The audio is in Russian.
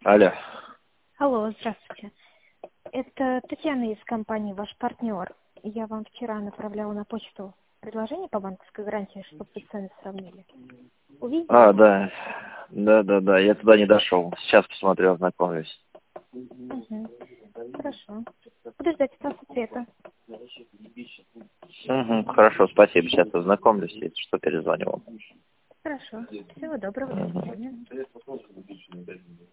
Алло. Алло, здравствуйте. Это Татьяна из компании «Ваш партнер». Я вам вчера направляла на почту предложение по банковской гарантии, чтобы вы цены сравнили. Увидели? Да. Да. Я туда не дошел. Сейчас посмотрю, ознакомлюсь. Угу. Хорошо. Буду ждать от вас ответа. Хорошо, спасибо. Сейчас ознакомлюсь, если что, перезвоню вам. Хорошо. Всего доброго. До свидания.